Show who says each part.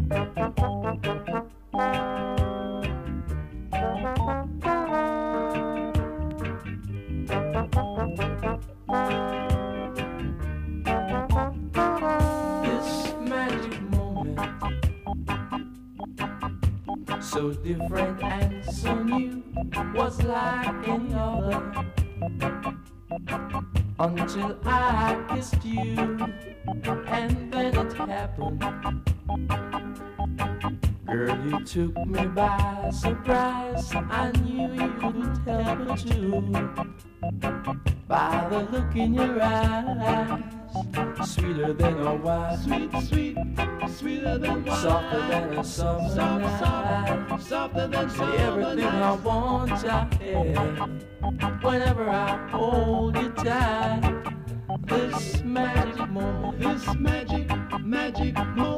Speaker 1: This magic moment, so different and so new, was like any other until I kissed you, and then it happened. Girl, you took me by surprise. I knew you couldn't help but to, by the look in your eyes. Sweeter than a wine,
Speaker 2: Sweet, sweet, sweeter than wine.
Speaker 1: softer than a summer
Speaker 2: Soft,
Speaker 1: night.
Speaker 2: soft, softer than summer
Speaker 1: Everything I
Speaker 2: night.
Speaker 1: want I have whenever I hold you tight. This magic moment,
Speaker 2: This magic, magic moment.